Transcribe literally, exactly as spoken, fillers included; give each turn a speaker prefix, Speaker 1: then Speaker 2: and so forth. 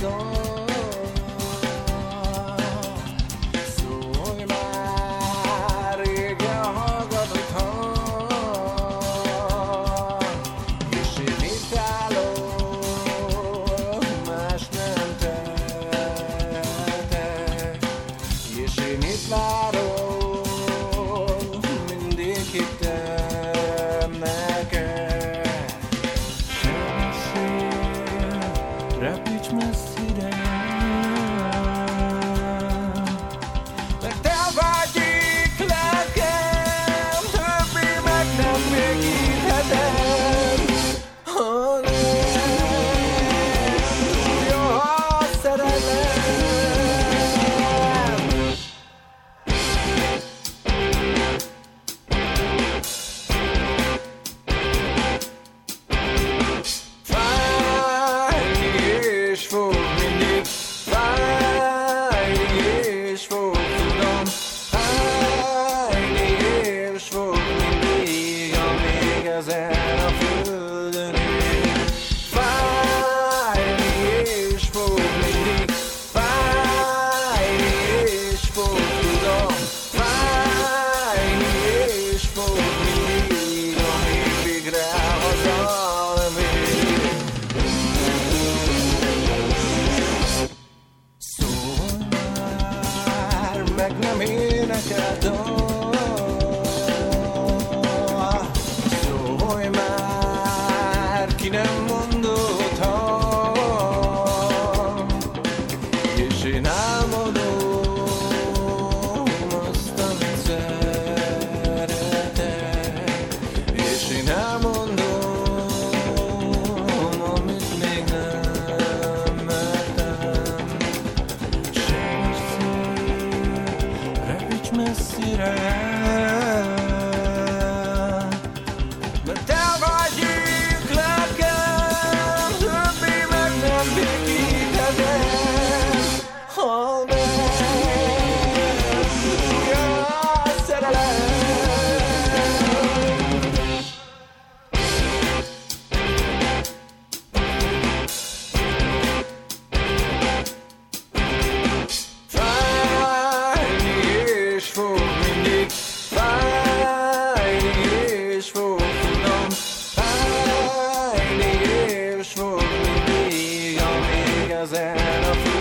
Speaker 1: szól. Szólj már, régen hallgatott hang, és én itt állok, más nem tehetek, és én itt várok, mindig hittem neked. Repíts messzire, mert te vagy itt lelkem, többé meg nem végíthetem. Ha nem, jó, ha szeretem. Fájni és fog mindig, fájni és fog, tudom, fájni és fog mindig, amíg ezen a földön élek. Fájni és fog mindig, fájni és fog, tudom, fájni és fog mindig, amíg végre haza nem érek. Szólj már, meg nem énekel dal. Szólj már, ki nem mondott hang, és én álmodom azt, amit szeretek, és én elmondom, amit még nem mertem. Repíts messzire, mert te vagy itt lelkem, többé meg nem végíthetem. Ha nem, jön a szerelem. Fájni és fog mindig, fájni és fog, tudom, fájni és fog mindig, amíg ezen a